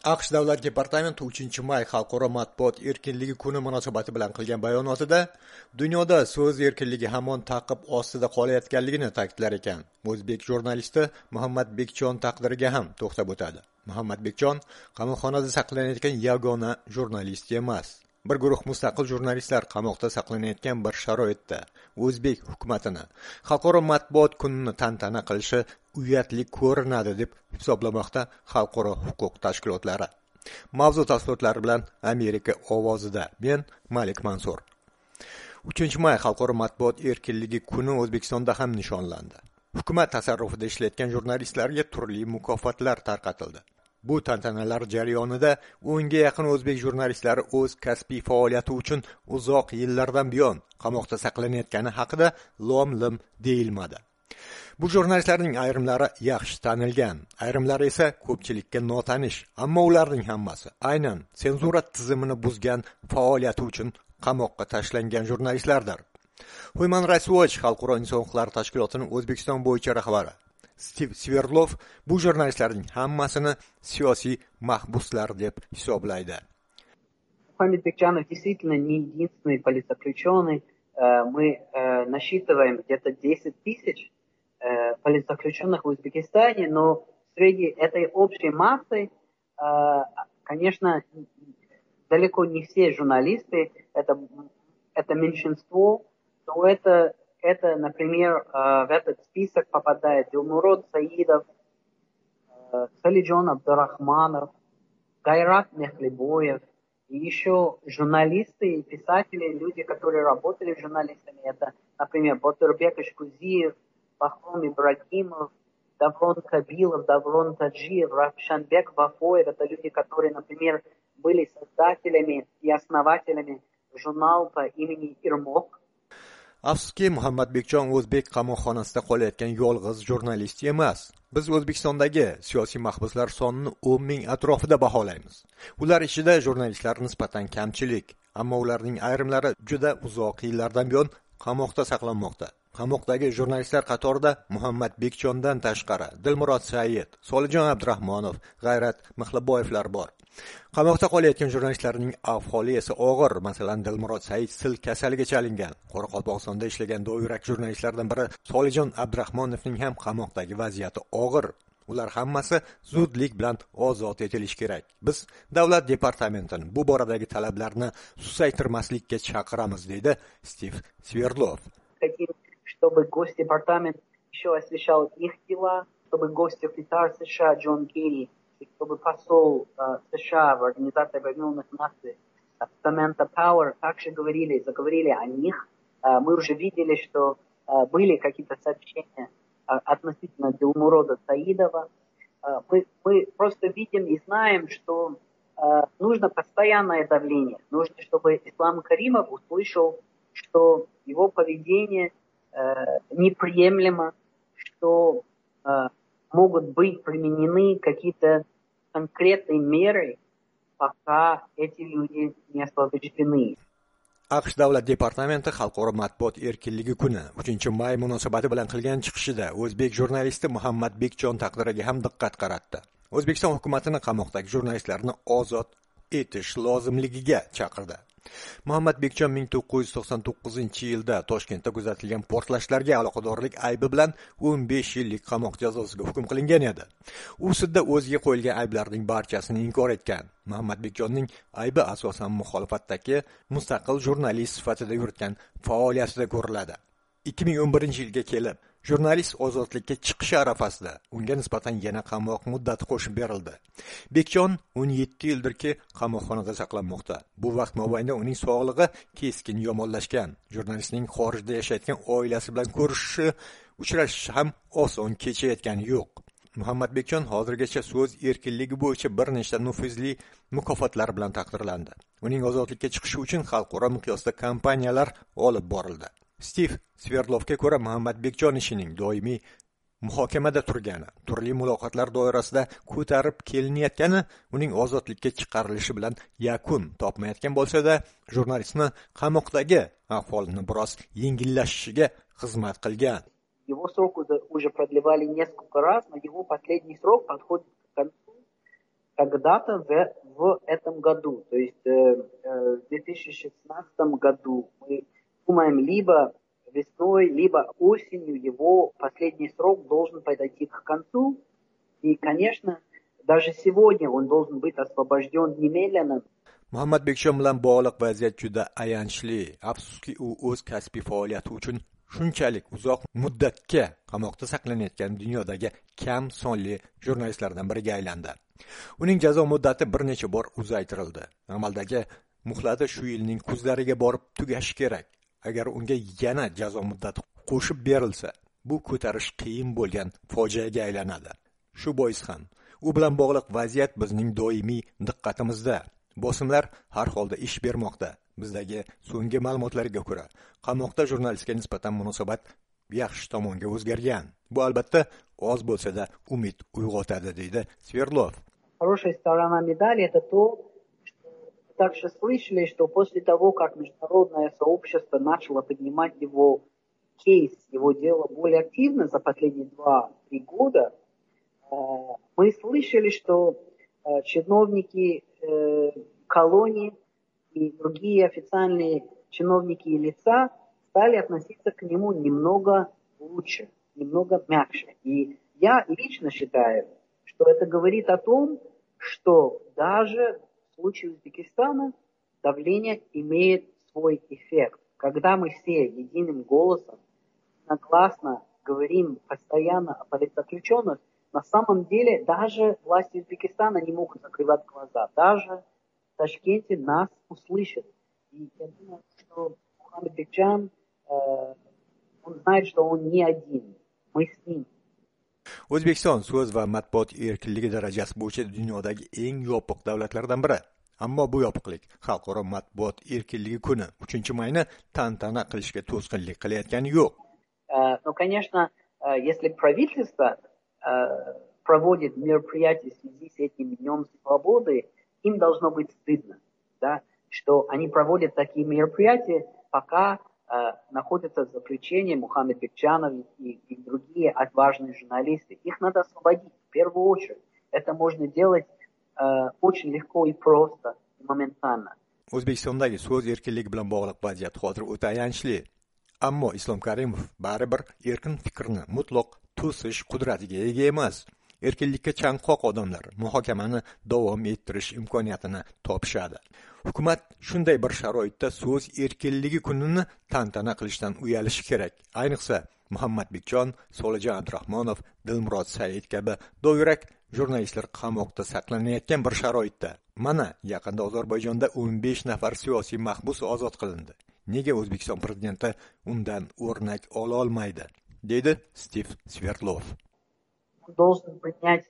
AQSh Davlat departamenti 3-may Xalqaro matbuot erkinligi kuni munosabati bilan qilgan bayonotida dunyoda so'z erkinligi hamon ta'qib ostida qolayotganligini ta'kidlar ekan. O'zbek jurnalisti Muhammad Bekjon taqdiriga ham to'xtab o'tadi. Muhammad Bekjon qamoqxonada saqlanayotgan yagona jurnalist emas. Bir guruh mustaqil jurnalistlar qamoqda saqlanayotgan bir sharoitda o'zbek hukumatini xalqaro matbuot kunini tantana qilishi uyatli ko'rinadi deb hisoblamoqda xalqaro huquq tashkilotlari. Mavzu tafsilotlari bilan Amerika ovozida men Malik Mansur. 3-may xalqaro matbuot erkinligi kuni O'zbekistonda ham nishonlandi. Hukumat tasarrufida ishlayotgan jurnalistlarga turli mukofotlar tarqatildi. Bu tantanalar jarayonida 10 ga yaqin o'zbek jurnalistlari o'z kasbiy faoliyati uchun uzoq yillardan buyon qamoqda saqlanayotgani haqida lom-lim deyilmadi. Bu jurnalistlarning ayrimlari yaxshi tanilgan, ayrimlari esa ko'pchilikka notanish, ammo ularning hammasi aynan senzura tizimini buzgan faoliyati uchun qamoqqa tashlangan jurnalistlardir. Human Rights Watch xalqaro inson huquqlari tashkilotining O'zbekiston bo'yicha rahbari Steve Sverdlov bu jurnalistlarning hammasini siyosiy mahbuslar deb hisoblaydi. Мухаммед Бекчанов действительно не единственный политзаключенный. Мы насчитываем где-то 10 тысяч политзаключенных в Узбекистане, но среди этой общей массы, конечно, далеко не все журналисты, это меньшинство, то это, например, в этот список попадает Дилмурод Саидов, Салиджон Абдурахманов, Гайрат Мехлебоев, и еще журналисты и писатели, люди, которые работали журналистами. Это, например, Батырбек Ишкузиев, Бахром Ибрагимов, Даврон Кабилов, Даврон Таджиев, Равшанбек Вафоев. Это люди, которые, например, были создателями и основателями журнала по имени Ирмок. Afsuski, Muhammad Bekjon o'zbek qamoqxonasida qolayotgan yolg'iz jurnalist emas. Biz O'zbekistondagi siyosiy mahbuslar sonini 10 ming atrofida baholaymiz. Ular ichida jurnalistlar nisbatan kamchilik, ammo ularning ayrimlari juda uzoq yillardan buyon qamoqda saqlanmoqda. Qamoqdagi jurnalistlar qatorida Muhammad Bekjondan tashqari Dilmurod Said, Solijon Abdurahmonov, G'ayrat Mixliboyevlar bor. Qamoqda qolayotgan jurnalistlarning ahvoli esa og'ir. Masalan, Dilmurod Said sil kasaliga chalingan. Qoraqalpog'istonda ishlagan doirak jurnalistlardan biri Solijon Abdurahmonovning ham qamoqdagi vaziyati og'ir. Ular hammasi zudlik bilan ozod etilishi kerak. Biz davlat departamentini bu boradagi talablarni susaytirmaslikka chaqiramiz, deydi Steve Sverdlov. Чтобы Госдепартамент еще освещал их дела, чтобы госсекретарь США Джон Керри, чтобы посол США в Организации Объединенных Наций Саманта Пауэр также заговорили о них. Мы уже видели, что были какие-то сообщения относительно Дилмурода Саидова. Мы просто видим и знаем, что нужно постоянное давление. Нужно, чтобы Ислам Каримов услышал, что его поведение неприемлемо, что могут быть применены какие-то конкретные меры, пока эти люди не освобождены. AQSh Davlat departamenti xalqaro matbuot erkinligi kuni 3-may munosabati bilan qilgan chiqishida o'zbek jurnalisti Muhammad Bekjon taqdiriga ham diqqat qaratdi. O'zbekiston hukumatini qamoqdagi jurnalistlarni ozod etish lozimligiga chaqirdi. Muhammad Bekjon 1999-yilda Toshkentda kuzatilgan portlashlarga aloqadorlik aybi bilan 15 yillik qamoq jazosiga hukm qilingan edi. U sudda o'ziga qo'yilgan ayblarning barchasini inkor etgan. Muhammad Bekjonning aybi asosan muxolifatdagi mustaqil jurnalist sifatida yuritgan faoliyatida ko'riladi. 2011-yilga kelib jurnalist ozodlikka chiqishi arafasida unga nisbatan yana qamoq muddati qo'shib berildi. Bekjon 17 yildirki qamoqxonada saqlanmoqda. Bu vaqt mobaynida uning sog'lig'i keskin yomonlashgan. Jurnalistning xorijda yashayotgan oilasi bilan uchrashish ham oson kechayotgani yo'q. Muhammad Bekjon hozirgacha so'z erkinligi bo'yicha bir nechta nufuzli mukofotlar bilan taqdirlandi. Uning ozodlikka chiqishi uchun xalqaro miqyosda kampaniyalar olib borildi. Steve Sverdlovga ko'ra, Muhammad Bekjon ishining doimiy muhokamada turgani, turli muloqotlar doirasida ko'tarib kelinayotgani uning ozodlikka chiqarilishi bilan yakun topmayotgan bo'lsa-da, jurnalistni qamoqdagi ahvolini biroz yengillashishiga xizmat qilgan. Его срок уже продлевали несколько раз, но его последний срок подходит к концу. когда-то в этом году. То есть в 2016 году мы думаем либо весной, либо осенью его последний срок должен подойти к концу. И, конечно, даже сегодня он должен быть освобожден немедленно. Muhammad Bekjon bilan bog'liq vaziyat juda ayanchli. Afsuski, u o'z kasbiy faoliyati uchun shunchalik uzoq muddatga qamoqda saqlanayotgan dunyodagi kam sonli jurnalistlardan biriga aylandi. Uning jazo muddati bir necha bor uzaytirildi. Amaldagi muhlati shu yilning kuzlariga borib tugashi kerak. Agar unga yana jazo muddati qo'shib berilsa, bu ko'tarish qiyin bo'lgan fojiaga aylanadi. Shu bois ham u bilan bog'liq vaziyat bizning doimiy diqqatimizda. Bosimlar har holda ish bermoqda. Bizdagi so'nggi ma'lumotlarga ko'ra, qamoqda jurnalistga nisbatan munosabat yaxshi tomonga o'zgargan. Bu albatta oz bo'lsa-da umid uyg'otadi, deydi Sverdlov. Хорошая сторона медали это то, что мы также слышали, что после того, как международное сообщество начало поднимать его кейс, его дело более активно за последние 2-3 года, мы слышали, что чиновники колонии и другие официальные чиновники и лица стали относиться к нему немного лучше, немного мягче. И я лично считаю, что это говорит о том, что даже в случае Узбекистана давление имеет свой эффект. Когда мы все единым голосом, согласно говорим постоянно о политзаключенных, на самом деле даже власти Узбекистана не могут закрывать глаза. Даже в Ташкенте нас услышат. И я думаю, что Мухаммад Бекджон, он знает, что он не один. Мы с ним. O'zbekiston so'z va matbuot erkinligi darajasi bo'yicha dunyodagi eng yopiq davlatlardan biri. Ammo bu yopiqlik xalqaro matbuot erkinligi kuni 3-mayni tantana qilishga to'sqinlik qilayotgani yo'q. Но, конечно, если правительство проводит мероприятия в связи с этим Днем Свободы, им должно быть стыдно, да, что они проводят такие мероприятия, пока находятся в заключении Мухаммад Бекджанов и другие отважные журналисты. Их надо освободить в первую очередь. Это можно делать очень легко и просто, и моментально. O'zbekistondagi so'z erkinligi bilan bog'liq vaziyat hozir o'ta ayanchli. Ammo Islom Karimov baribir erkin fikrni mutlaq to'sish qudratiga ega emas. Erkinlikka chanqoq odamlar muhokamani davom ettirish imkoniyatini topishadi. Hukumat shunday bir sharoitda so'z erkinligi kunini tantana qilishdan uyalishi kerak. Ayniqsa Muhammad Bekjon, Solijon Abdurahmonov, Dilmurod Said kabi dovyurak jurnalistlar qamoqda saqlanayotgan bir sharoitda. Mana yaqinda Ozarbayjonda 15 nafar siyosiy mahbus ozod qilindi. Nega O'zbekiston prezidenti undan o'rnak ola olmaydi, deydi Stiv Sverdlov. Должен принять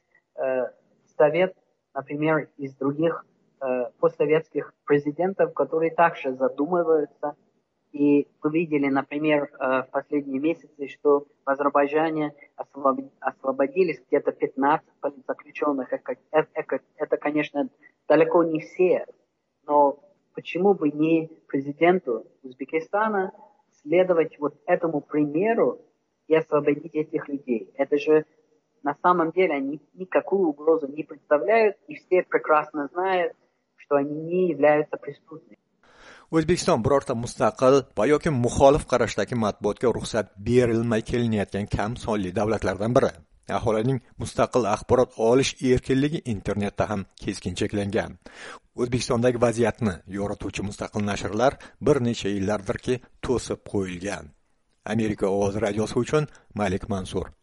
совет, например, из других постсоветских президентов, которые также задумываются. И мы видели, например, в последние месяцы, что в Азербайджане освободились где-то 15 политзаключенных. Это, конечно, далеко не все, но почему бы не президенту Узбекистана следовать вот этому примеру и освободить этих людей? Это же на самом деле они никакую угрозу не представляют, и все прекрасно знают, что они не являются преступными. O'zbekiston birorta mustaqil va yoki muxolif qarashdagi matbuotga ruxsat berilmay kelinayotgan kam sonli davlatlardan biri. Aholining mustaqil axborot olish erkinligi internetda ham keskin cheklangan. O'zbekistondagi vaziyatni yorituvchi mustaqil nashrlar bir necha yillardirki to'sib qo'yilgan. Amerika ovozi radiosi uchun Malik Mansur.